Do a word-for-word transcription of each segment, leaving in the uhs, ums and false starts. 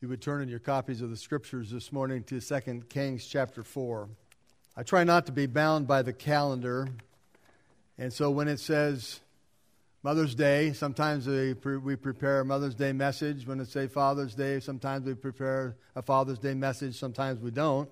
You would turn in your copies of the Scriptures this morning to Second Kings chapter four. I try not to be bound by the calendar, and so when it says Mother's Day, sometimes we, pre- we prepare a Mother's Day message. When it says Father's Day, sometimes we prepare a Father's Day message, sometimes we don't,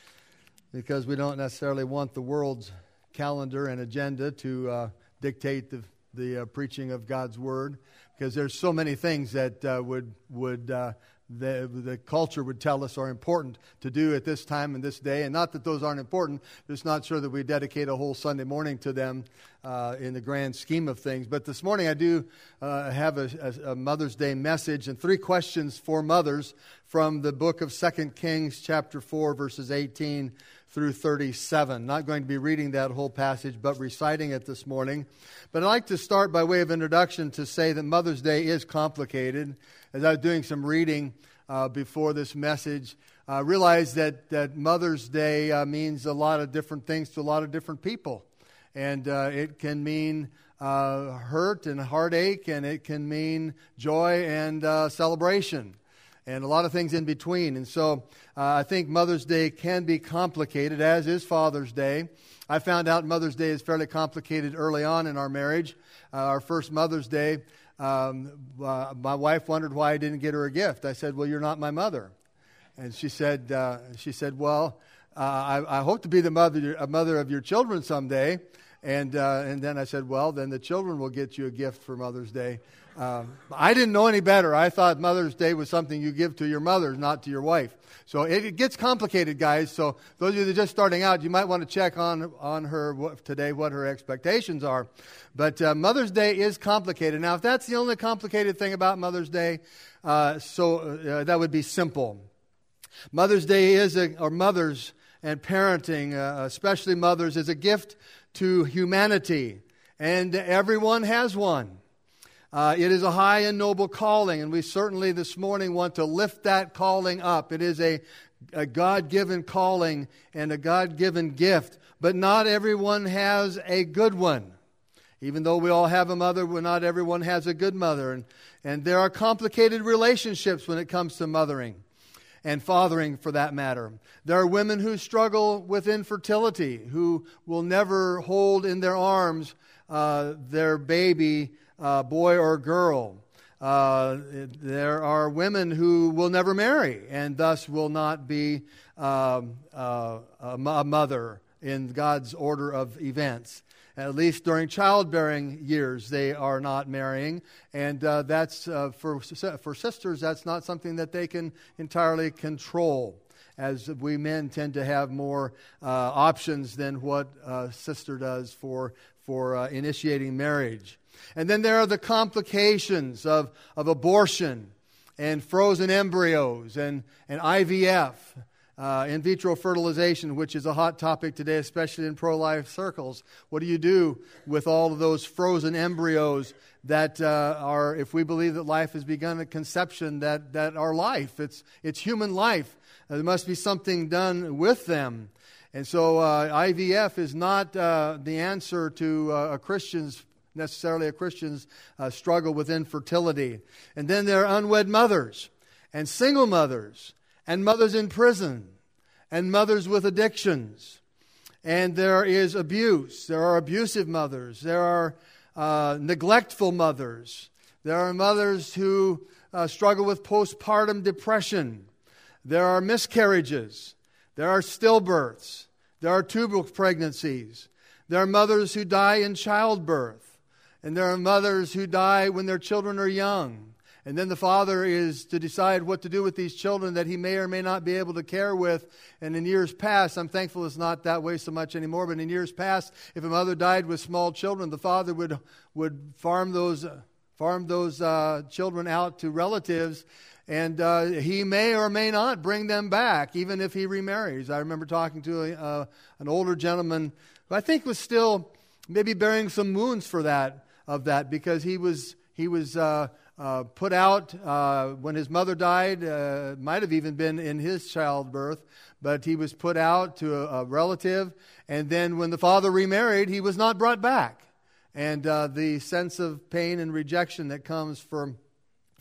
because we don't necessarily want the world's calendar and agenda to uh, dictate the, the uh, preaching of God's Word, because there's so many things that uh, would would uh, the the culture would tell us are important to do at this time and this day. And not that those aren't important, just not sure that we dedicate a whole Sunday morning to them uh, in the grand scheme of things. But this morning I do uh, have a, a, a Mother's Day message and three questions for mothers from the book of Second Kings chapter four, verses eighteen through thirty-seven. Not going to be reading that whole passage, but reciting it this morning. But I'd like to start by way of introduction to say that Mother's Day is complicated. As I was doing some reading uh, before this message, I uh, realized that, that Mother's Day uh, means a lot of different things to a lot of different people. And uh, it can mean uh, hurt and heartache, and it can mean joy and uh, celebration, and a lot of things in between. And so uh, I think Mother's Day can be complicated, as is Father's Day. I found out Mother's Day is fairly complicated early on in our marriage. Uh, our first Mother's Day, um, uh, my wife wondered why I didn't get her a gift. I said, "Well, you're not my mother." And she said, uh, "She said, well, uh, I, I hope to be the mother, a mother of your children someday." And uh, and then I said, "Well, then the children will get you a gift for Mother's Day." Um, I didn't know any better. I thought Mother's Day was something you give to your mother, not to your wife. So it, it gets complicated, guys. So those of you that are just starting out, you might want to check on on her what, today what her expectations are. But uh, Mother's Day is complicated. Now, if that's the only complicated thing about Mother's Day, uh, so uh, that would be simple. Mother's Day is, a, or mothers and parenting, uh, especially mothers, is a gift to humanity, and everyone has one. Uh, it is a high and noble calling, and we certainly this morning want to lift that calling up. It is a, a God-given calling and a God-given gift, but not everyone has a good one. Even though we all have a mother, not everyone has a good mother. And, and there are complicated relationships when it comes to mothering and fathering, for that matter. There are women who struggle with infertility, who will never hold in their arms uh, their baby, uh, boy or girl. Uh, there are women who will never marry and thus will not be um, uh, a mother in God's order of events. At least during childbearing years, they are not marrying, and uh, that's uh, for for sisters. That's not something that they can entirely control, as we men tend to have more uh, options than what a sister does for for uh, initiating marriage. And then there are the complications of of abortion and frozen embryos and and I V F. Uh, in vitro fertilization, which is a hot topic today, especially in pro-life circles. What do you do with all of those frozen embryos that uh, are, if we believe that life has begun at conception, that, that are life? It's, it's human life. Uh, there must be something done with them. And so uh, I V F is not uh, the answer to uh, a Christian's necessarily a Christian's uh, struggle with infertility. And then there are unwed mothers and single mothers and mothers in prison, and mothers with addictions. And there is abuse. There are abusive mothers. There are uh, neglectful mothers. There are mothers who uh, struggle with postpartum depression. There are miscarriages. There are stillbirths. There are tubal pregnancies. There are mothers who die in childbirth. And there are mothers who die when their children are young. And then the father is to decide what to do with these children that he may or may not be able to care with. And in years past, I'm thankful it's not that way so much anymore, but in years past, if a mother died with small children, the father would would farm those farm those uh, children out to relatives, and uh, he may or may not bring them back, even if he remarries. I remember talking to a, uh, an older gentleman who I think was still maybe bearing some wounds for that of that because he was he was. Uh, Uh, put out uh, when his mother died, uh, might have even been in his childbirth, but he was put out to a, a relative, and then when the father remarried, he was not brought back. And uh, the sense of pain and rejection that comes from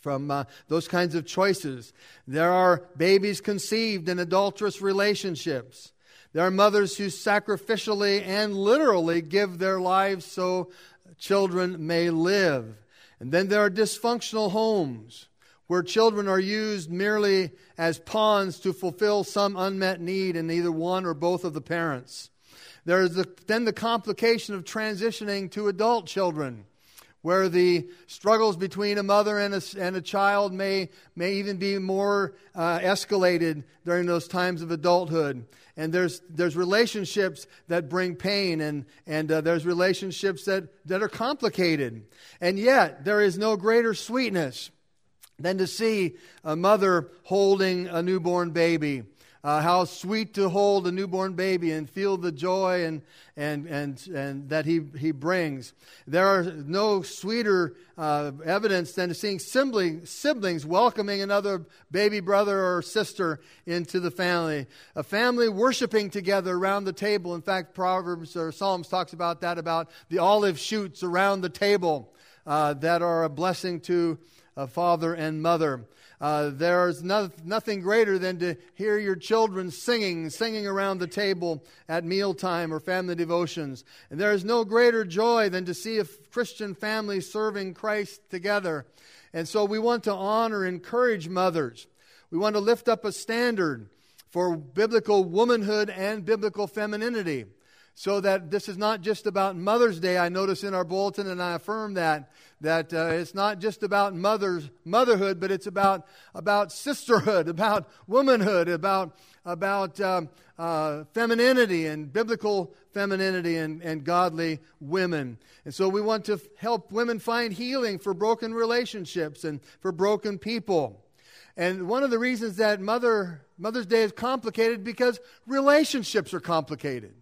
from uh, those kinds of choices. There are babies conceived in adulterous relationships. There are mothers who sacrificially and literally give their lives so children may live. And then there are dysfunctional homes where children are used merely as pawns to fulfill some unmet need in either one or both of the parents. There is the, then the complication of transitioning to adult children, where the struggles between a mother and a, and a child may, may even be more uh, escalated during those times of adulthood. And there's there's relationships that bring pain, and, and uh, there's relationships that, that are complicated. And yet, there is no greater sweetness than to see a mother holding a newborn baby. Uh, how sweet to hold a newborn baby and feel the joy and and and and that he he brings. There are no sweeter uh, evidence than seeing sibling, siblings welcoming another baby brother or sister into the family. A family worshiping together around the table. In fact, Proverbs or Psalms talks about that, about the olive shoots around the table uh, that are a blessing to a father and mother. Uh, there's no, nothing greater than to hear your children singing, singing around the table at mealtime or family devotions. And there is no greater joy than to see a Christian family serving Christ together. And so we want to honor and encourage mothers. We want to lift up a standard for biblical womanhood and biblical femininity, so that this is not just about Mother's Day. I notice in our bulletin, and I affirm that, that uh, it's not just about mothers, motherhood, but it's about about sisterhood, about womanhood, about about um, uh, femininity and biblical femininity and, and godly women. And so we want to help women find healing for broken relationships and for broken people. And one of the reasons that Mother Mother's Day is complicated, because relationships are complicated.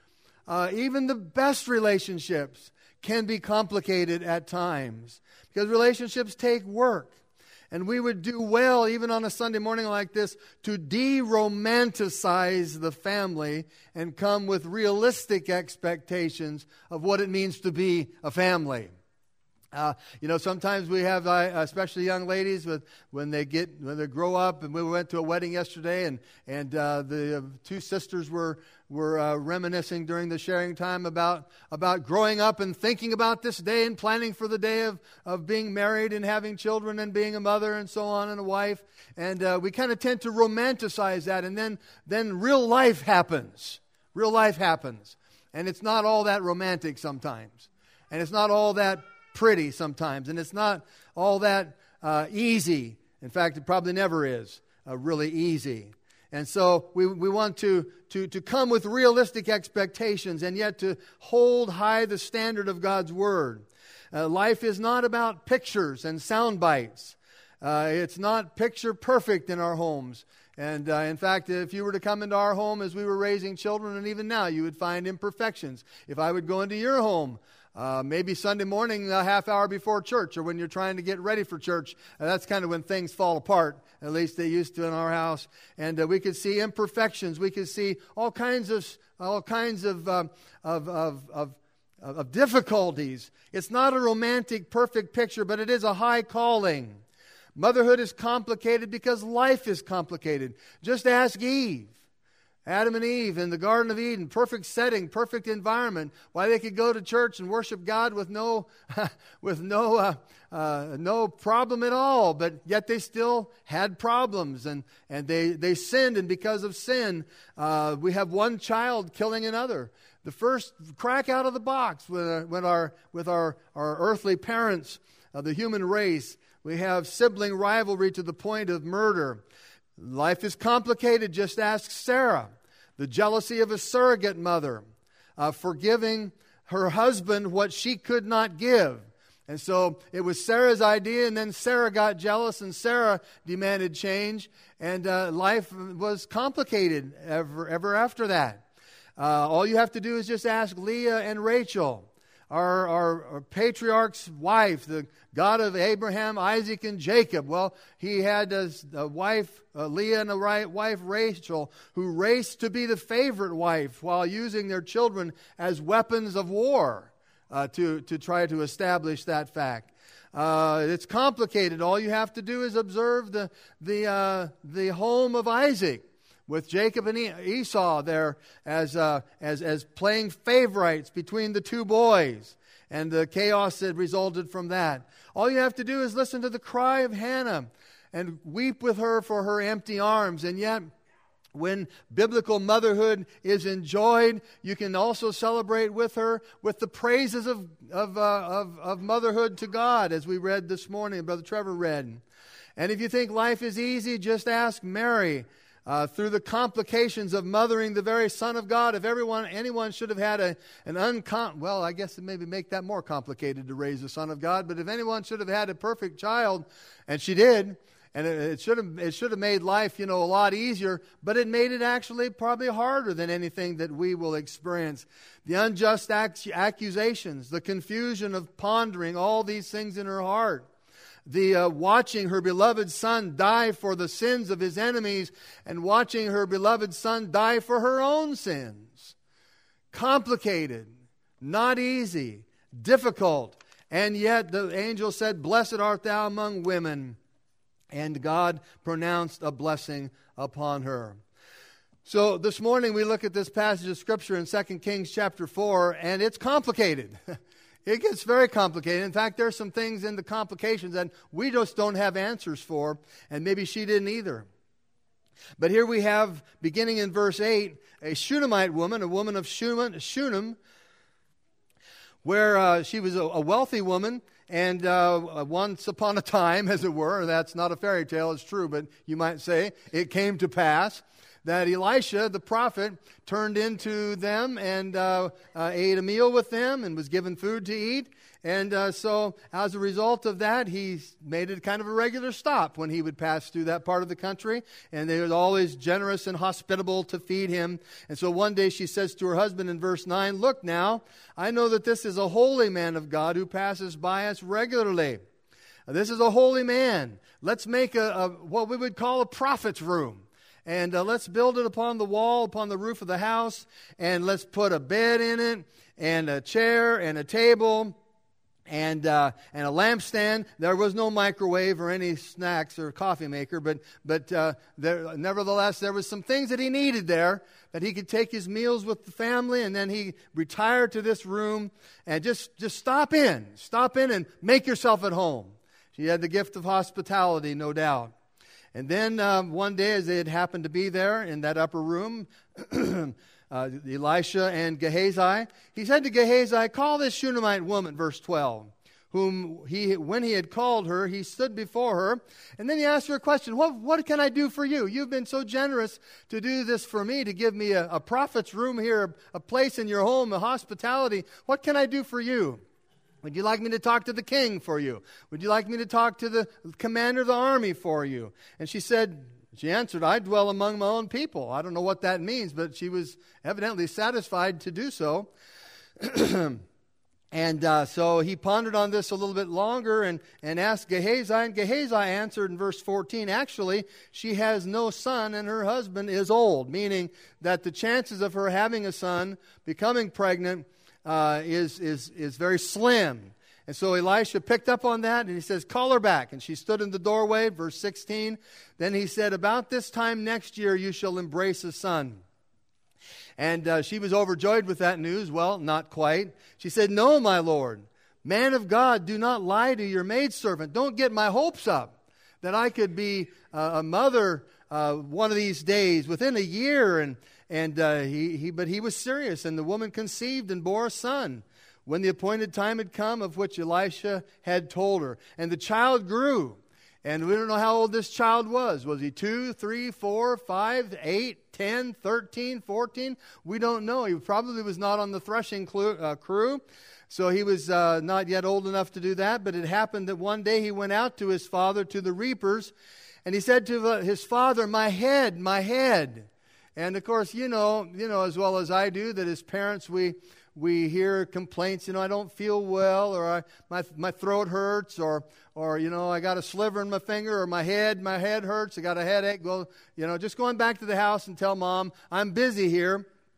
Uh, even the best relationships can be complicated at times, because relationships take work. And we would do well, even on a Sunday morning like this, to de-romanticize the family and come with realistic expectations of what it means to be a family. Uh, you know, sometimes we have, uh, especially young ladies, with when they get when they grow up. And we went to a wedding yesterday, and and uh, the uh, two sisters were were uh, reminiscing during the sharing time about about growing up and thinking about this day and planning for the day of of being married and having children and being a mother and so on, and a wife. And uh, we kind of tend to romanticize that, and then then real life happens. Real life happens, and it's not all that romantic sometimes, and it's not all that pretty sometimes, and it's not all that uh, easy. In fact, it probably never is uh, really easy. And so we we want to, to, to come with realistic expectations, and yet to hold high the standard of God's Word. Uh, life is not about pictures and sound bites. Uh, it's not picture perfect in our homes. And uh, in fact, if you were to come into our home as we were raising children, and even now, you would find imperfections. If I would go into your home, Uh, maybe Sunday morning, a half hour before church, or when you're trying to get ready for church, uh, that's kind of when things fall apart. At least they used to in our house. And uh, we could see imperfections. We could see all kinds of all kinds of, um, of, of of of difficulties. It's not a romantic, perfect picture, but it is a high calling. Motherhood is complicated because life is complicated. Just ask Eve. Adam and Eve in the Garden of Eden, perfect setting, perfect environment. Why they could go to church and worship God with no, with no, uh, uh, no problem at all. But yet they still had problems, and and they they sinned, and because of sin, uh, we have one child killing another. The first crack out of the box when, when our with our our earthly parents of the human race, we have sibling rivalry to the point of murder. Life is complicated. Just ask Sarah. The jealousy of a surrogate mother, uh, forgiving her husband what she could not give. And so it was Sarah's idea, and then Sarah got jealous, and Sarah demanded change, and uh, life was complicated ever, ever after that. Uh, all you have to do is just ask Leah and Rachel, our, our, our patriarch's wife, the God of Abraham, Isaac, and Jacob. Well, he had a, a wife, uh, Leah, and a right wife, Rachel, who raced to be the favorite wife while using their children as weapons of war uh, to, to try to establish that fact. Uh, it's complicated. All you have to do is observe the the uh, the home of Isaac, with Jacob and Esau there as uh, as as playing favorites between the two boys, and the chaos that resulted from that. All you have to do is listen to the cry of Hannah and weep with her for her empty arms. And yet, when biblical motherhood is enjoyed, you can also celebrate with her with the praises of of, uh, of of motherhood to God, as we read this morning, Brother Trevor read. And if you think life is easy, just ask Mary. Uh, through the complications of mothering the very Son of God, if everyone, anyone should have had a, an uncom, well, I guess it maybe make that more complicated to raise the Son of God, but if anyone should have had a perfect child, and she did, and it, it should have, it should have made life, you know, a lot easier, but it made it actually probably harder than anything that we will experience. The unjust ac- accusations, the confusion of pondering all these things in her heart. The uh, watching her beloved Son die for the sins of his enemies, and watching her beloved Son die for her own sins. Complicated, not easy, difficult. And yet the angel said, "Blessed art thou among women." And God pronounced a blessing upon her. So this morning we look at this passage of Scripture in Second Kings chapter four, and it's complicated. It gets very complicated. In fact, there are some things in the complications that we just don't have answers for, and maybe she didn't either. But here we have, beginning in verse eight, a Shunammite woman, a woman of Shunem, Shunem, where uh, she was a, a wealthy woman, and uh, once upon a time, as it were, that's not a fairy tale, it's true, but you might say, it came to pass that Elisha, the prophet, turned into them and uh, uh, ate a meal with them and was given food to eat. And uh, so as a result of that, he made it kind of a regular stop when he would pass through that part of the country. And they were always generous and hospitable to feed him. And so one day she says to her husband in verse nine, "Look now, I know that this is a holy man of God who passes by us regularly. This is a holy man. Let's make a, a what we would call a prophet's room. And uh, let's build it upon the wall, upon the roof of the house, and let's put a bed in it, and a chair, and a table, and uh, and a lampstand." There was no microwave or any snacks or coffee maker, but but uh, there, nevertheless, there was some things that he needed there, that he could take his meals with the family, and then he retired to this room, and just, just stop in, stop in and make yourself at home. She had the gift of hospitality, no doubt. And then um, one day, as they had happened to be there in that upper room, uh, Elisha and Gehazi, he said to Gehazi, "Call this Shunammite woman," verse twelve, whom he, when he had called her, he stood before her. And then he asked her a question. What, what can I do for you? You've been so generous to do this for me, to give me a, a prophet's room here, a place in your home, a hospitality. What can I do for you? Would you like me to talk to the king for you? Would you like me to talk to the commander of the army for you? And she said, she answered, "I dwell among my own people." I don't know what that means, but she was evidently satisfied to do so. And uh, so he pondered on this a little bit longer and, and asked Gehazi. And Gehazi answered in verse fourteen, actually, she has no son and her husband is old, meaning that the chances of her having a son, becoming pregnant, Uh, is is is very slim. And so Elisha picked up on that, and he says, "Call her back." And she stood in the doorway, verse sixteen. Then he said, "About this time next year you shall embrace a son." And uh, she was overjoyed with that news. Well, not quite. She said, "No, my Lord, man of God, do not lie to your maidservant. Don't get my hopes up that I could be uh, a mother uh, one of these days, within a year." And And uh, he, he, but he was serious, and the woman conceived and bore a son when the appointed time had come, of which Elisha had told her. And the child grew, and we don't know how old this child was. Was he two, three, four, five, eight, ten, thirteen, fourteen? We don't know. He probably was not on the threshing clu- uh, crew, so he was uh, not yet old enough to do that. But it happened that one day he went out to his father, to the reapers, and he said to the, his father, "My head, my head." And of course, you know, you know as well as I do that as parents we we hear complaints. You know, I don't feel well, or I, my my throat hurts, or or you know, I got a sliver in my finger, or my head my head hurts. I got a headache. Well, you know, just going back to the house and tell Mom I'm busy here.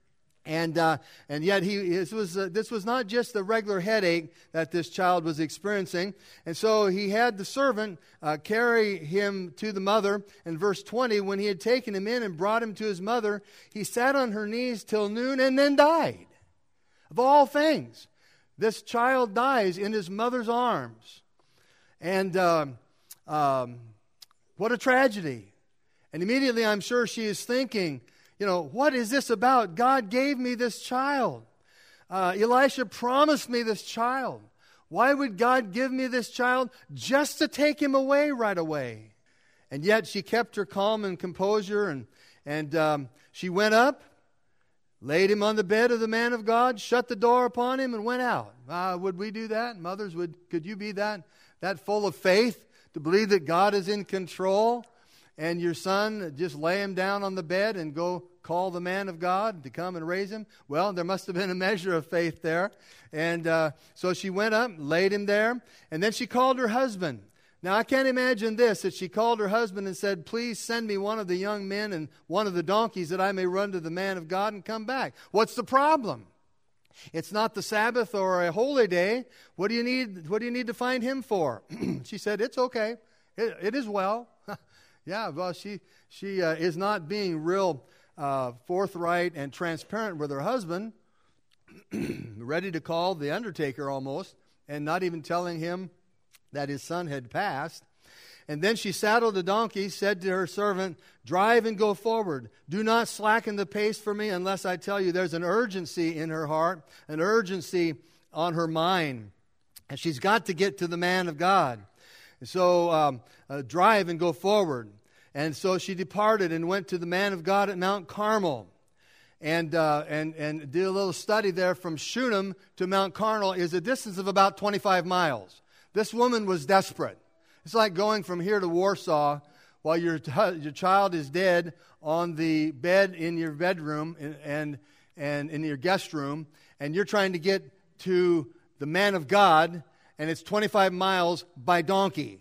And uh, and yet he this was uh, this was not just a regular headache that this child was experiencing. And so he had the servant uh, carry him to the mother. In verse twenty, when he had taken him in and brought him to his mother, he sat on her knees till noon and then died. Of all things, this child dies in his mother's arms. And um, um, what a tragedy. And immediately I'm sure she is thinking, you know, what is this about? God gave me this child. Uh, Elisha promised me this child. Why would God give me this child just to take him away right away? And yet she kept her calm and composure, and, and um, she went up, laid him on the bed of the man of God, shut the door upon him, and went out. Uh, would we do that? Mothers, would could you be that, that full of faith to believe that God is in control? And your son, just lay him down on the bed and go call the man of God to come and raise him? Well, there must have been a measure of faith there. And uh, so she went up, laid him there, and then she called her husband. Now, I can't imagine this, that she called her husband and said, please send me one of the young men and one of the donkeys that I may run to the man of God and come back. What's the problem? It's not the Sabbath or a holy day. What do you need, what do you need to find him for? She said, it's okay. It, it is well. Yeah, well, she she uh, is not being real uh, forthright and transparent with her husband, ready to call the undertaker almost, and not even telling him that his son had passed. And then she saddled the donkey, said to her servant, drive and go forward. Do not slacken the pace for me unless I tell you. There's an urgency in her heart, an urgency on her mind. And she's got to get to the man of God. So um, uh, drive and go forward. And so she departed and went to the man of God at Mount Carmel, and uh, and and did a little study there. From Shunem to Mount Carmel is a distance of about twenty-five miles. This woman was desperate. It's like going from here to Warsaw while your your child is dead on the bed in your bedroom and and, and in your guest room, and you're trying to get to the man of God, and it's twenty-five miles by donkey,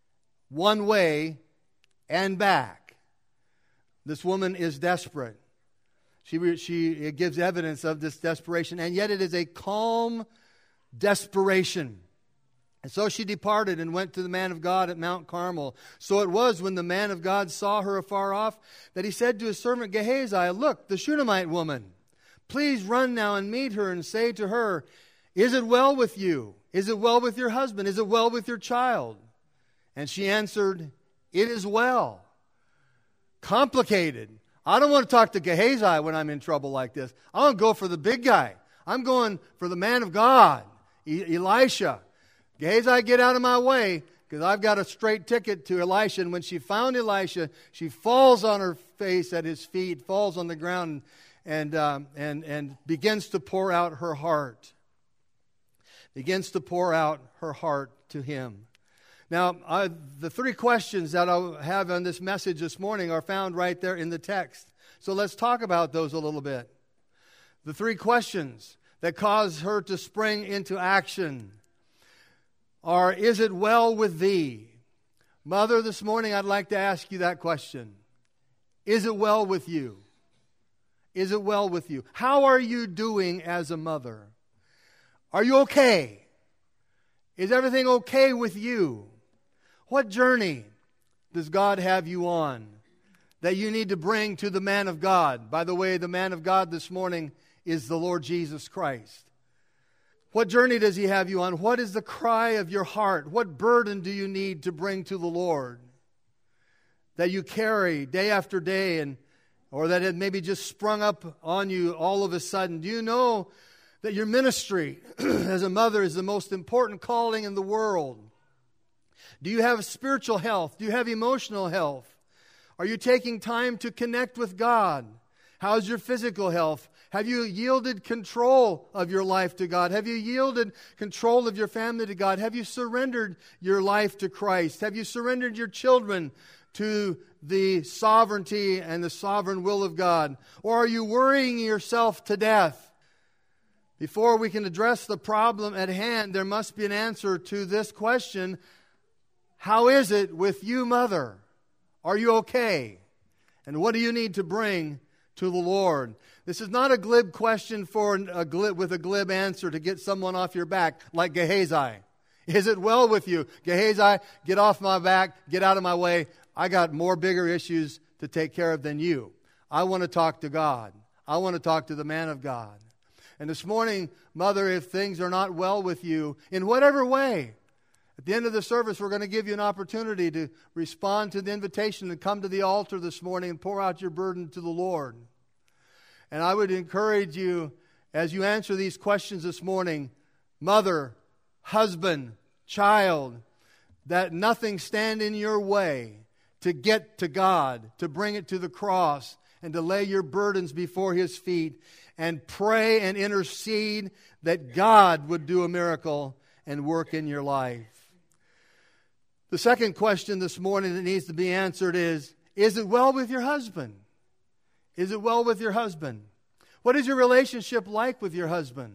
one way and back. This woman is desperate. She, she it gives evidence of this desperation, and yet it is a calm desperation. And so she departed and went to the man of God at Mount Carmel. So it was when the man of God saw her afar off that he said to his servant Gehazi, look, the Shunammite woman, please run now and meet her and say to her, is it well with you? Is it well with your husband? Is it well with your child? And she answered, it is well. Complicated. I don't want to talk to Gehazi when I'm in trouble like this. I want to go for the big guy. I'm going for the man of God, e- Elisha. Gehazi, get out of my way, because I've got a straight ticket to Elisha. And when she found Elisha, she falls on her face at his feet, falls on the ground, and um, and and begins to pour out her heart. Begins to pour out her heart to him. Now, uh, the three questions that I have on this message this morning are found right there in the text. So let's talk about those a little bit. The three questions that cause her to spring into action are, is it well with thee? Mother, this morning I'd like to ask you that question. Is it well with you? Is it well with you? How are you doing as a mother? Are you okay? Is everything okay with you? What journey does God have you on that you need to bring to the man of God? By the way, the man of God this morning is the Lord Jesus Christ. What journey does He have you on? What is the cry of your heart? What burden do you need to bring to the Lord that you carry day after day, and or that it maybe just sprung up on you all of a sudden? Do you know that your ministry as a mother is the most important calling in the world? Do you have spiritual health? Do you have emotional health? Are you taking time to connect with God? How's your physical health? Have you yielded control of your life to God? Have you yielded control of your family to God? Have you surrendered your life to Christ? Have you surrendered your children to the sovereignty and the sovereign will of God? Or are you worrying yourself to death? Before we can address the problem at hand, there must be an answer to this question. How is it with you, mother? Are you okay? And what do you need to bring to the Lord. This is not a glib question for a glib, with a glib answer to get someone off your back like Gehazi. Is it well with you? Gehazi, get off my back, get out of my way. I got more bigger issues to take care of than you. I want to talk to God. I want to talk to the man of God. And this morning, Mother, if things are not well with you, in whatever way, at the end of the service, we're going to give you an opportunity to respond to the invitation and come to the altar this morning and pour out your burden to the Lord. And I would encourage you, as you answer these questions this morning, mother, husband, child, that nothing stand in your way to get to God, to bring it to the cross, and to lay your burdens before His feet, and pray and intercede that God would do a miracle and work in your life. The second question this morning that needs to be answered is, is it well with your husband? Is it well with your husband? What is your relationship like with your husband?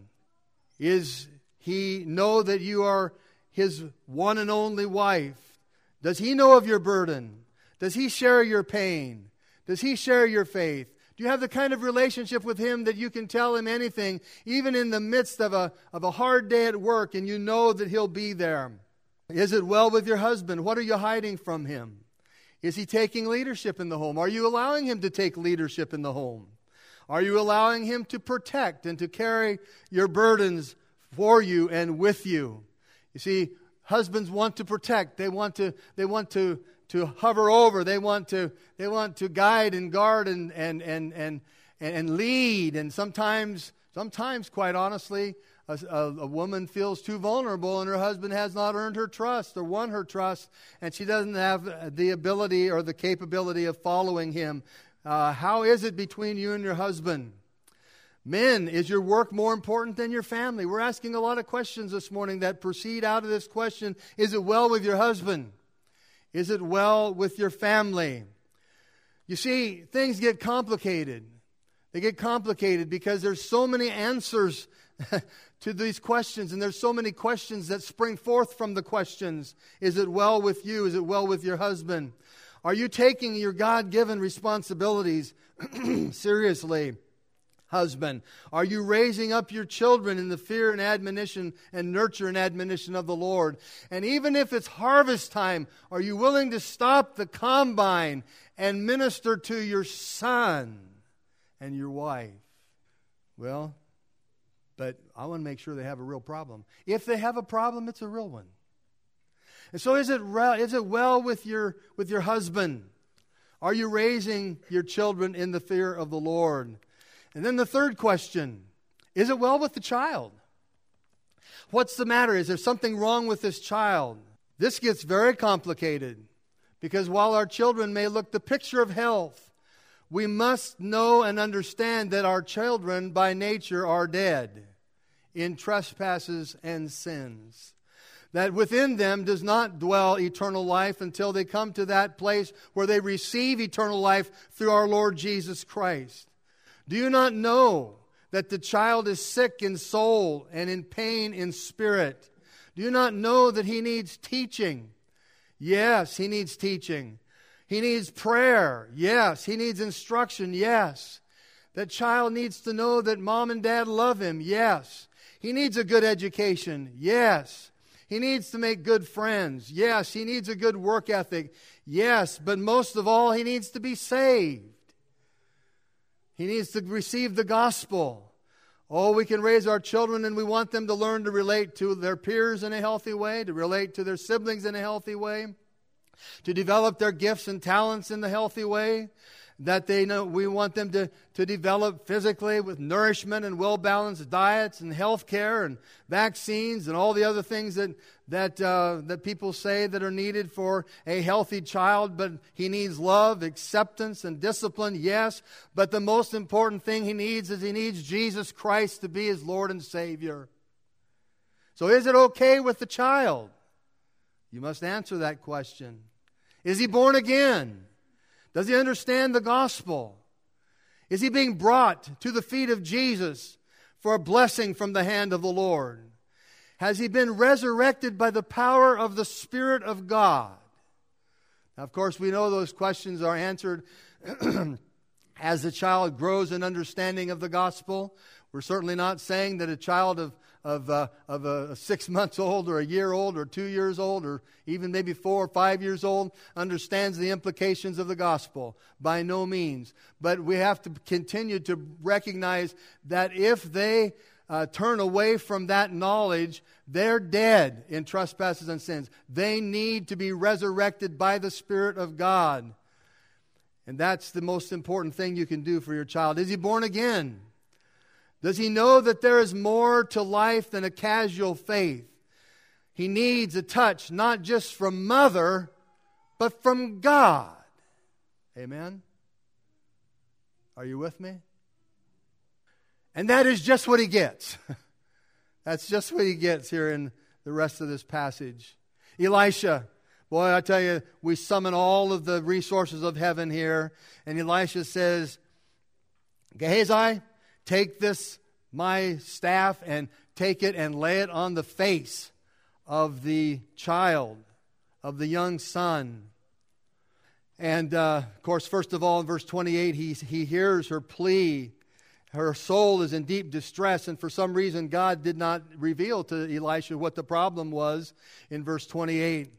Is he know that you are his one and only wife? Does he know of your burden? Does he share your pain? Does he share your faith? Do you have the kind of relationship with him that you can tell him anything, even in the midst of a, of a hard day at work, and you know that he'll be there? Is it well with your husband? What are you hiding from him? Is he taking leadership in the home? Are you allowing him to take leadership in the home? Are you allowing him to protect and to carry your burdens for you and with you? You see, husbands want to protect. They want to, they want to, to hover over. They want to, they want to guide and guard and, and, and, and, and lead. And sometimes, sometimes, quite honestly, A, a, a woman feels too vulnerable and her husband has not earned her trust or won her trust, and she doesn't have the ability or the capability of following him. Uh, how is it between you and your husband? Men, is your work more important than your family? We're asking a lot of questions this morning that proceed out of this question. Is it well with your husband? Is it well with your family? You see, things get complicated. They get complicated because there's so many answers to these questions, and there's so many questions that spring forth from the questions. Is it well with you? Is it well with your husband? Are you taking your God-given responsibilities seriously, husband? Are you raising up your children in the fear and admonition and nurture and admonition of the Lord? And even if it's harvest time, are you willing to stop the combine and minister to your son and your wife? Well, but I want to make sure they have a real problem. If they have a problem, it's a real one. And so is it re- is it well with your with your husband? Are you raising your children in the fear of the Lord? And then the third question, is it well with the child? What's the matter? Is there something wrong with this child? This gets very complicated because while our children may look the picture of health, we must know and understand that our children by nature are dead in trespasses and sins. That within them does not dwell eternal life until they come to that place where they receive eternal life through our Lord Jesus Christ. Do you not know that the child is sick in soul and in pain in spirit? Do you not know that he needs teaching? Yes, he needs teaching. He needs prayer. Yes. He needs instruction. Yes. That child needs to know that mom and dad love him. Yes. He needs a good education. Yes. He needs to make good friends. Yes. He needs a good work ethic. Yes. But most of all, he needs to be saved. He needs to receive the gospel. Oh, we can raise our children and we want them to learn to relate to their peers in a healthy way, to relate to their siblings in a healthy way, to develop their gifts and talents in the healthy way, that they know we want them to, to develop physically with nourishment and well-balanced diets and health care and vaccines and all the other things that that uh, that people say that are needed for a healthy child. But he needs love, acceptance, and discipline, yes. But the most important thing he needs is he needs Jesus Christ to be his Lord and Savior. So is it okay with the child? You must answer that question. Is he born again? Does he understand the gospel? Is he being brought to the feet of Jesus for a blessing from the hand of the Lord? Has he been resurrected by the power of the Spirit of God? Now, of course, we know those questions are answered as the child grows in understanding of the gospel. We're certainly not saying that a child of of uh, of a six months old or a year old or two years old or even maybe four or five years old understands the implications of the gospel. By no means. But we have to continue to recognize that if they uh, turn away from that knowledge, they're dead in trespasses and sins. They need to be resurrected by the Spirit of God. And that's the most important thing you can do for your child. Is he born again? Does he know that there is more to life than a casual faith? He needs a touch, not just from mother, but from God. Amen? Are you with me? And that is just what he gets. That's just what he gets here in the rest of this passage. Elisha, boy, I tell you, we summon all of the resources of heaven here. And Elisha says, Gehazi, take this, my staff, and take it and lay it on the face of the child, of the young son. And, uh, of course, first of all, in verse twenty-eight, he, he hears her plea. Her soul is in deep distress, and for some reason, God did not reveal to Elisha what the problem was in verse twenty-eight.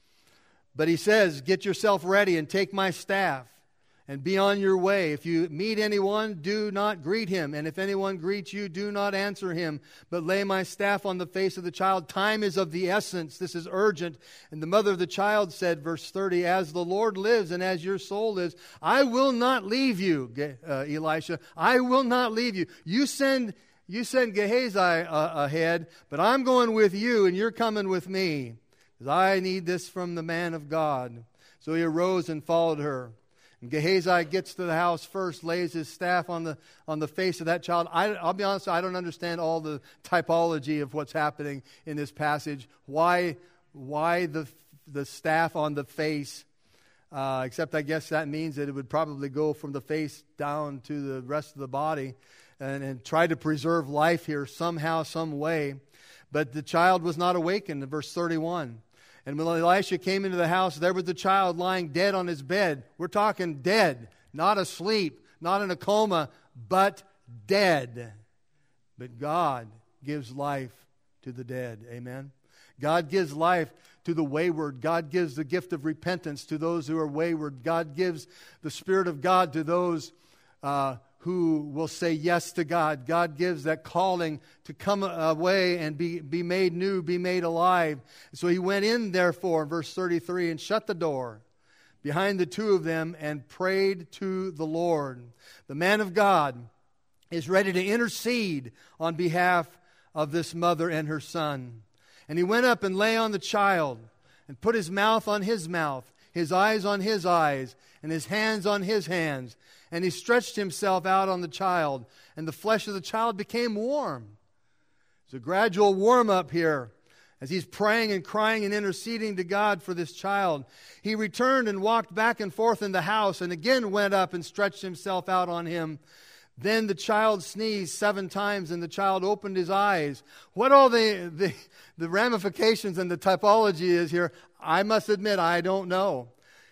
But he says, get yourself ready and take my staff and be on your way. If you meet anyone, do not greet him. And if anyone greets you, do not answer him, but lay my staff on the face of the child. Time is of the essence. This is urgent. And the mother of the child said, verse thirty, as the Lord lives and as your soul lives, I will not leave you, uh, Elisha. I will not leave you. You send, you send Gehazi uh, ahead, but I'm going with you and you're coming with me. I need this from the man of God. So he arose and followed her. And Gehazi gets to the house first, lays his staff on the on the face of that child. I, I'll be honest, I don't understand all the typology of what's happening in this passage. Why why the the staff on the face? Uh, except I guess that means that it would probably go from the face down to the rest of the body and, and try to preserve life here somehow, some way. But the child was not awakened in verse thirty-one. And when Elisha came into the house, there was the child lying dead on his bed. We're talking dead, not asleep, not in a coma, but dead. But God gives life to the dead. Amen? God gives life to the wayward. God gives the gift of repentance to those who are wayward. God gives the Spirit of God to those uh, who will say yes to God. God gives that calling to come away and be, be made new, be made alive. So he went in, therefore, in verse thirty-three, and shut the door behind the two of them and prayed to the Lord. The man of God is ready to intercede on behalf of this mother and her son. And he went up and lay on the child and put his mouth on his mouth, his eyes on his eyes, and his hands on his hands. And he stretched himself out on the child, and the flesh of the child became warm. There's a gradual warm-up here as he's praying and crying and interceding to God for this child. He returned and walked back and forth in the house, and again went up and stretched himself out on him. Then the child sneezed seven times, and the child opened his eyes. What all the, the, the ramifications and the typology is here, I must admit, I don't know.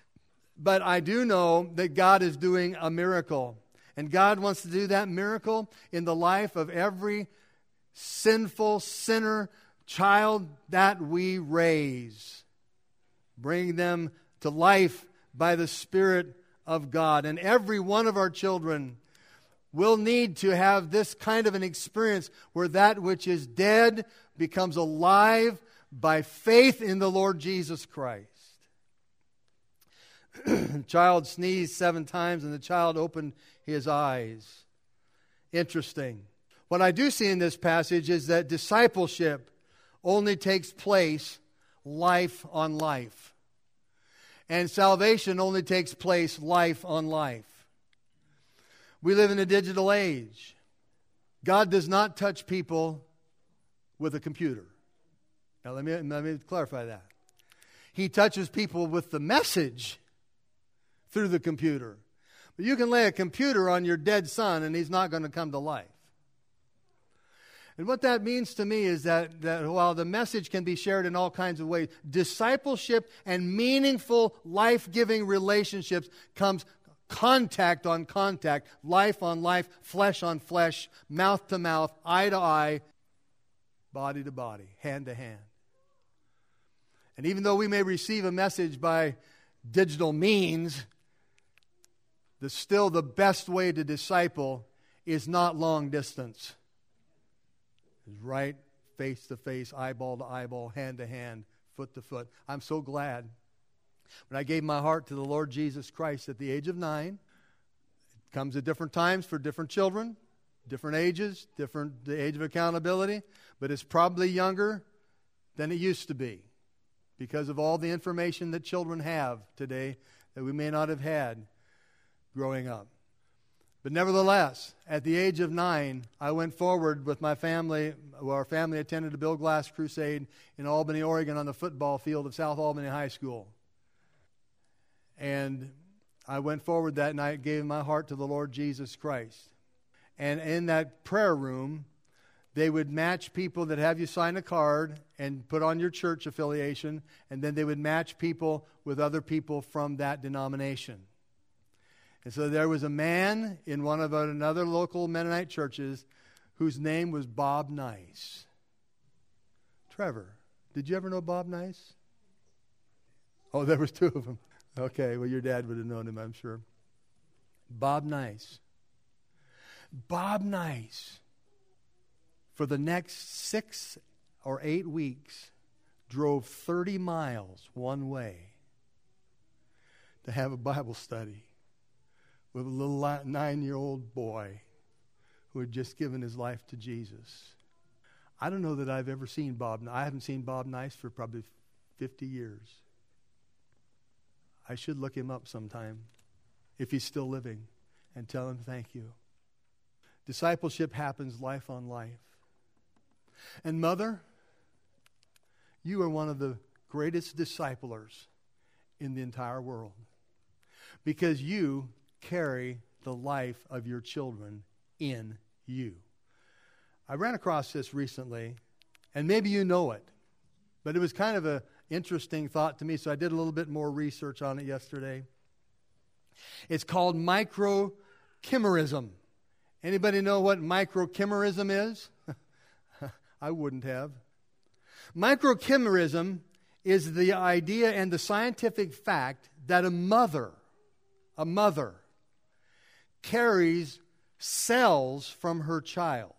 But I do know that God is doing a miracle. And God wants to do that miracle in the life of every sinful sinner child that we raise. Bring them to life by the Spirit of God. And every one of our children will need to have this kind of an experience where that which is dead becomes alive by faith in the Lord Jesus Christ. The child sneezed seven times and the child opened his eyes. Interesting. What I do see in this passage is that discipleship only takes place life on life. And salvation only takes place life on life. We live in a digital age. God does not touch people with a computer. Now let me, let me clarify that. He touches people with the message through the computer. But you can lay a computer on your dead son and he's not going to come to life. And what that means to me is that, that while the message can be shared in all kinds of ways, discipleship and meaningful life-giving relationships comes contact on contact, life on life, flesh on flesh, mouth to mouth, eye to eye, body to body, hand to hand. And even though we may receive a message by digital means, the still the best way to disciple is not long distance. It's right face to face, eyeball to eyeball, hand to hand, foot to foot. I'm so glad. When I gave my heart to the Lord Jesus Christ at the age of nine, it comes at different times for different children, different ages, different the age of accountability, but it's probably younger than it used to be because of all the information that children have today that we may not have had growing up. But nevertheless, at the age of nine, I went forward with my family. Our family attended a Bill Glass crusade in Albany, Oregon on the football field of South Albany High School. And I went forward that night, gave my heart to the Lord Jesus Christ. And in that prayer room, they would match people that have you sign a card and put on your church affiliation, and then they would match people with other people from that denomination. And so there was a man in one of another local Mennonite churches whose name was Bob Nice. Trevor, did you ever know Bob Nice? Oh, there was two of them. Okay, well, your dad would have known him, I'm sure. Bob Nice. Bob Nice, for the next six or eight weeks, drove thirty miles one way to have a Bible study with a little nine-year-old boy who had just given his life to Jesus. I don't know that I've ever seen Bob. I haven't seen Bob Nice for probably fifty years. I should look him up sometime, if he's still living, and tell him thank you. Discipleship happens life on life. And mother, you are one of the greatest disciplers in the entire world, because you carry the life of your children in you. I ran across this recently, and maybe you know it, but it was kind of an interesting thought to me, so I did a little bit more research on it yesterday. It's called microchimerism. Anybody know what microchimerism is? I wouldn't have. Microchimerism is the idea and the scientific fact that a mother, a mother, carries cells from her child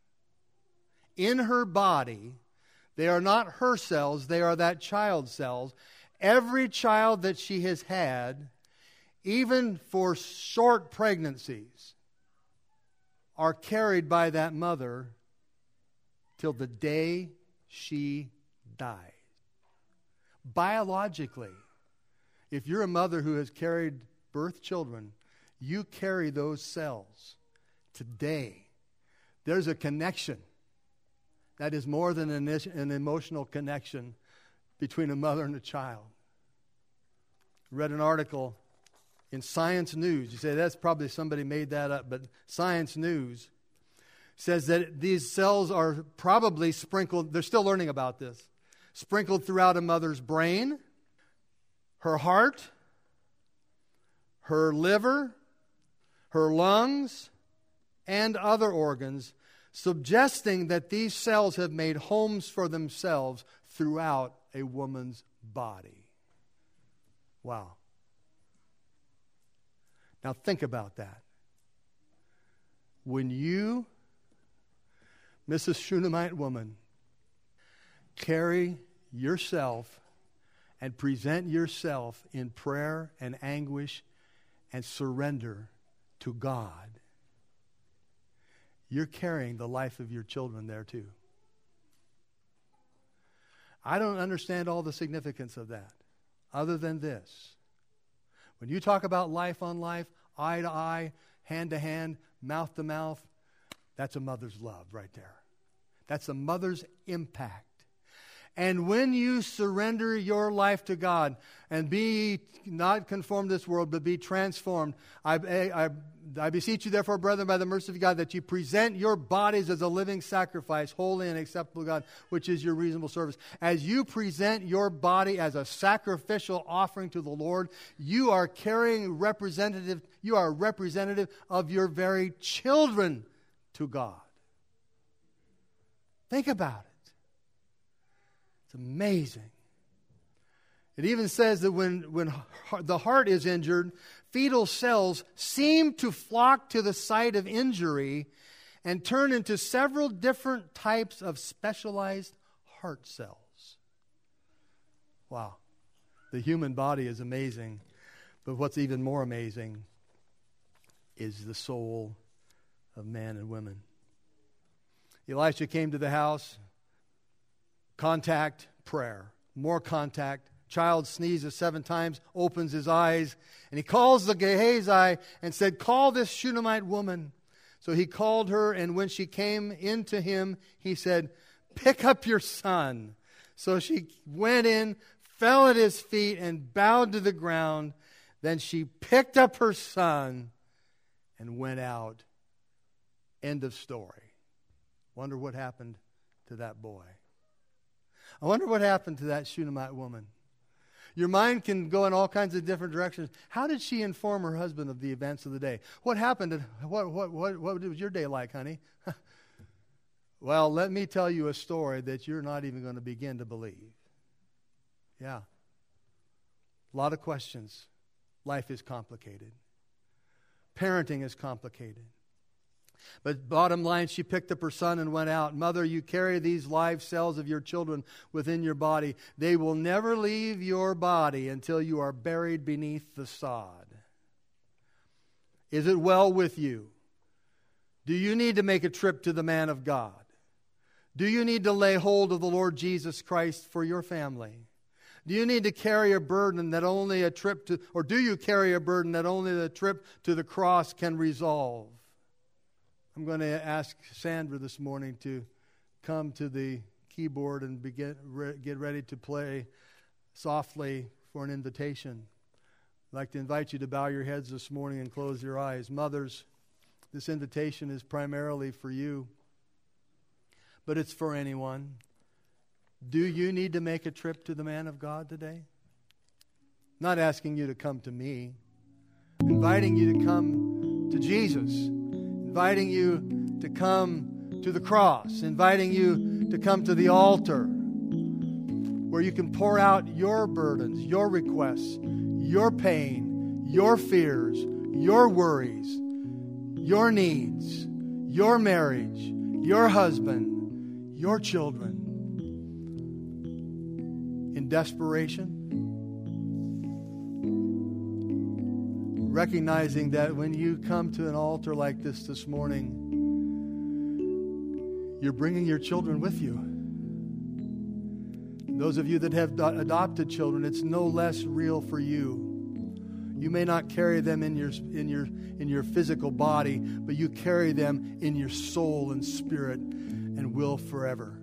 in her body. They are not her cells, they are that child's cells. Every child that she has had, even for short pregnancies, are carried by that mother till the day she dies. Biologically, if you're a mother who has carried birth children, you carry those cells today. There's a connection that is more than an, an emotional connection between a mother and a child. I read an article in Science News. You say, that's probably somebody made that up, but Science News says that these cells are probably sprinkled, they're still learning about this, sprinkled throughout a mother's brain, her heart, her liver, her lungs, and other organs, suggesting that these cells have made homes for themselves throughout a woman's body. Wow. Now think about that. When you, Missus Shunammite woman, carry yourself and present yourself in prayer and anguish and surrender to God, you're carrying the life of your children there too. I don't understand all the significance of that, other than this. When you talk about life on life, eye to eye, hand to hand, mouth to mouth, that's a mother's love right there. That's a mother's impact. And when you surrender your life to God and be not conformed to this world, but be transformed, I, I, I beseech you, therefore, brethren, by the mercy of God, that you present your bodies as a living sacrifice, holy and acceptable to God, which is your reasonable service. As you present your body as a sacrificial offering to the Lord, you are carrying representative, you are a representative of your very children to God. Think about it. It's amazing. It even says that when, when the heart is injured, fetal cells seem to flock to the site of injury and turn into several different types of specialized heart cells. Wow. The human body is amazing, but what's even more amazing is the soul of man and women. Elisha came to the house, contact, prayer, more contact. Child sneezes seven times, opens his eyes, and he calls the Gehazi and said, call this Shunammite woman. So he called her, and when she came into him, he said, pick up your son. So she went in, fell at his feet, and bowed to the ground. Then she picked up her son and went out. End of story. Wonder what happened to that boy. I wonder what happened to that Shunammite woman. Your mind can go in all kinds of different directions. How did she inform her husband of the events of the day? What happened? What, what, what, what was your day like, honey? Well, let me tell you a story that you're not even going to begin to believe. Yeah. A lot of questions. Life is complicated. Parenting is complicated. But bottom line, she picked up her son and went out. Mother, you carry these live cells of your children within your body. They will never leave your body until you are buried beneath the sod. Is it well with you? Do you need to make a trip to the man of God? Do you need to lay hold of the Lord Jesus Christ for your family? Do you need to carry a burden that only a trip to, or do you carry a burden that only the trip to the cross can resolve? I'm going to ask Sandra this morning to come to the keyboard and begin, re, get ready to play softly for an invitation. I'd like to invite you to bow your heads this morning and close your eyes. Mothers, this invitation is primarily for you, but it's for anyone. Do you need to make a trip to the man of God today? Not asking you to come to me, inviting you to come to Jesus. Inviting you to come to the cross, inviting you to come to the altar where you can pour out your burdens, your requests, your pain, your fears, your worries, your needs, your marriage, your husband, your children. In desperation, recognizing that when you come to an altar like this this morning, you're bringing your children with you. Those of you that have do- adopted children, it's no less real for you. You may not carry them in your in your in your physical body, but you carry them in your soul and spirit and will forever.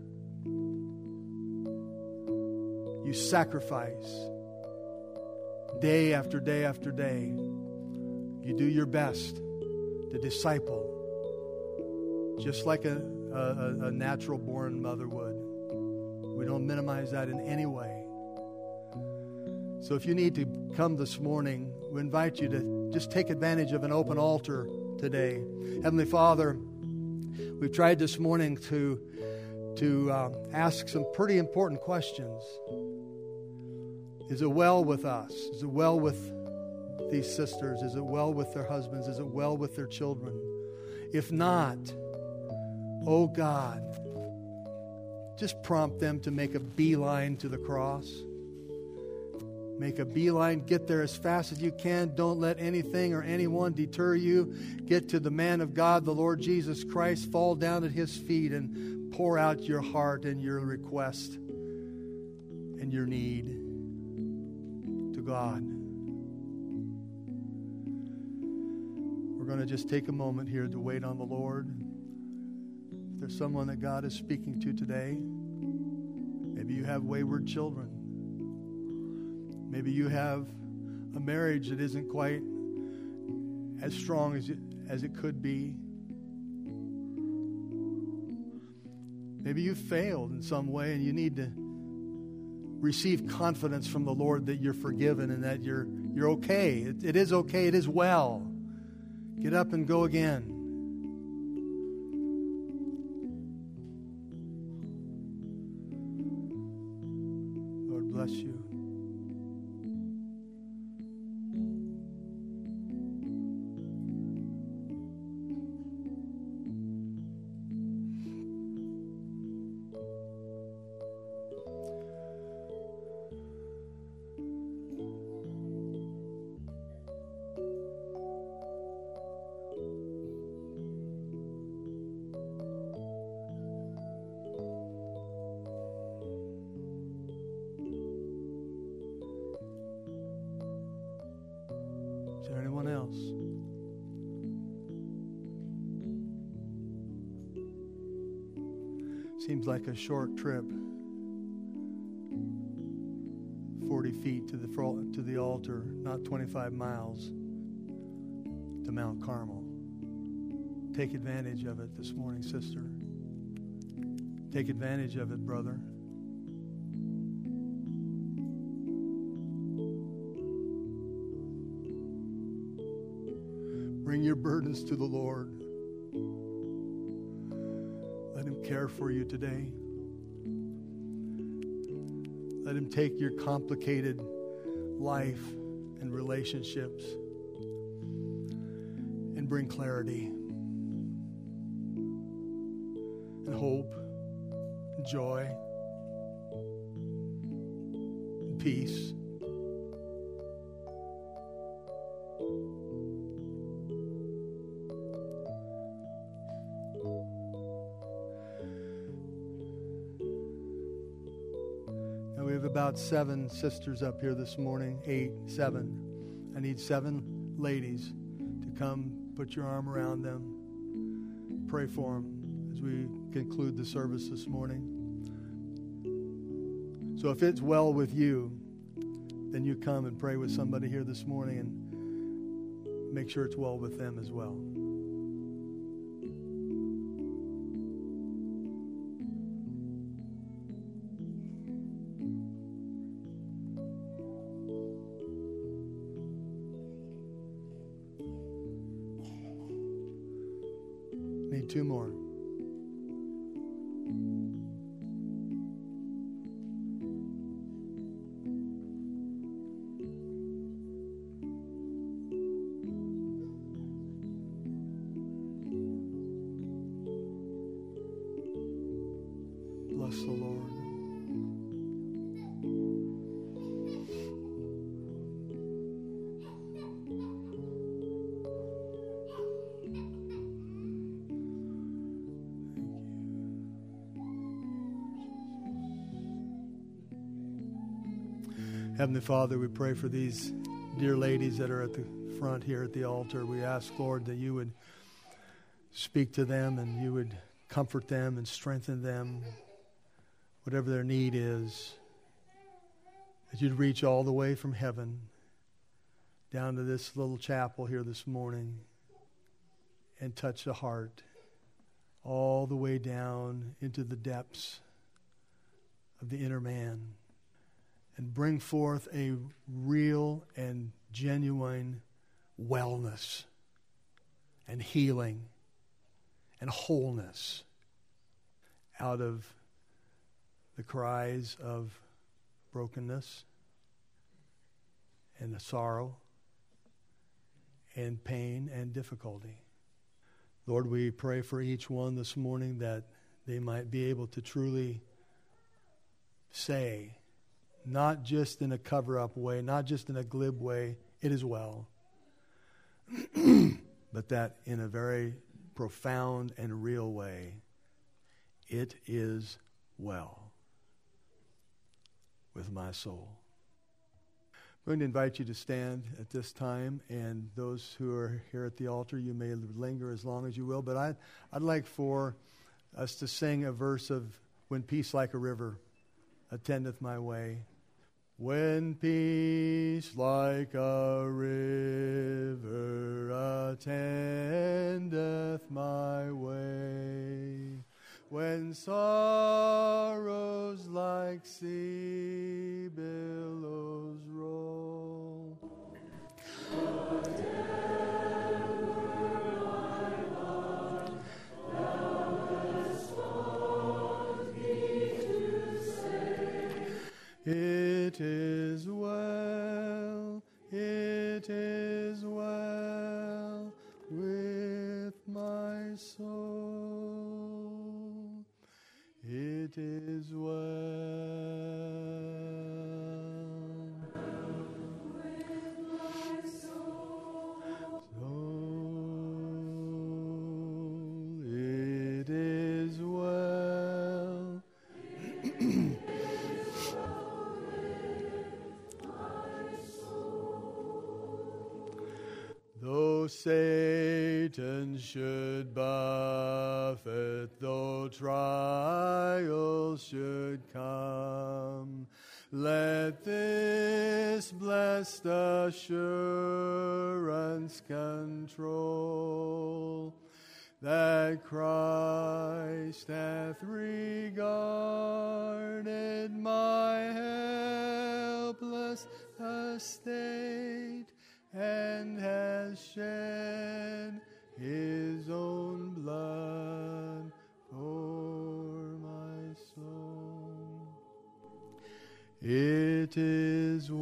You sacrifice day after day after day. You do your best to disciple, just like a, a, a natural-born mother would. We don't minimize that in any way. So if you need to come this morning, we invite you to just take advantage of an open altar today. Heavenly Father, we've tried this morning to, to um, ask some pretty important questions. Is it well with us? Is it well with these sisters? Is it well with their husbands? Is it well with their children? If not, oh God, just prompt them to make a beeline to the cross. Make a beeline. Get there as fast as you can. Don't let anything or anyone deter you. Get to the man of God, the Lord Jesus Christ. Fall down at His feet and pour out your heart and your request and your need to God. We're going to just take a moment here to wait on the Lord. If there's someone that God is speaking to today, maybe you have wayward children. Maybe you have a marriage that isn't quite as strong as, as it could be. Maybe you failed in some way and you need to receive confidence from the Lord that you're forgiven and that you're you're okay. It, it is okay. It is well. Get up and go again. Lord bless you. Is there anyone else? Seems like a short trip. forty feet to the to the altar, not twenty-five miles to Mount Carmel. Take advantage of it this morning, sister. Take advantage of it, brother. Bring your burdens to the Lord. Let Him care for you today. Let Him take your complicated life and relationships and bring clarity and hope and joy and peace. We have about seven sisters up here this morning, eight, seven. I need seven ladies to come put your arm around them. Pray for them as we conclude the service this morning. So if it's well with you, then you come and pray with somebody here this morning and make sure it's well with them as well. Need two more. Bless the Lord. Heavenly Father, we pray for these dear ladies that are at the front here at the altar. We ask, Lord, that you would speak to them and you would comfort them and strengthen them, whatever their need is, that you'd reach all the way from heaven down to this little chapel here this morning and touch the heart all the way down into the depths of the inner man, and bring forth a real and genuine wellness and healing and wholeness out of the cries of brokenness and the sorrow and pain and difficulty. Lord, we pray for each one this morning that they might be able to truly say, not just in a cover-up way, not just in a glib way, it is well, but that in a very profound and real way, it is well with my soul. I'm going to invite you to stand at this time, and those who are here at the altar, you may linger as long as you will, but I'd, I'd like for us to sing a verse of When Peace Like a River Attendeth My Way. When peace like a river attendeth path my way. When sorrows like sea billows roll, it is well, it is well with my soul. It is well with my soul. Soul, it is well. Though Satan should buffet, though trials should come, let this blessed assurance control, that Christ hath regarded my helpless estate, and has shed his own blood for my soul. It is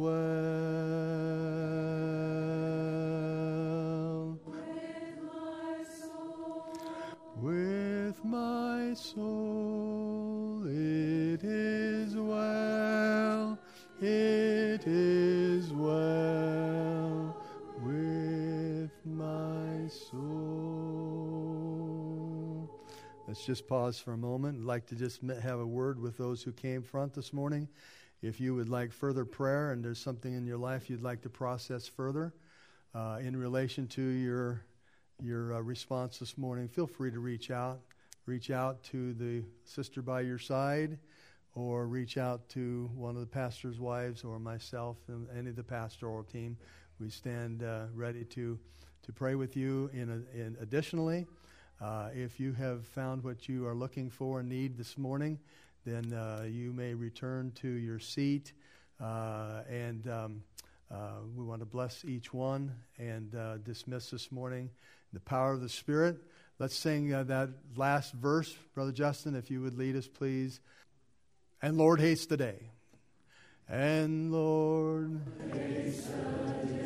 well with my soul. With my soul, it is well. It is well with my soul. Let's just pause for a moment. I'd like to just have a word with those who came front this morning. If you would like further prayer and there's something in your life you'd like to process further uh, in relation to your your uh, response this morning, feel free to reach out. Reach out to the sister by your side, or reach out to one of the pastor's wives or myself and any of the pastoral team. We stand uh, ready to to pray with you. In, a, in additionally, uh, if you have found what you are looking for and need this morning, then uh, you may return to your seat. Uh, and um, uh, we want to bless each one and uh, dismiss this morning the power of the Spirit. Let's sing uh, that last verse, Brother Justin, if you would lead us, please. And Lord, haste the day. And Lord, haste the day.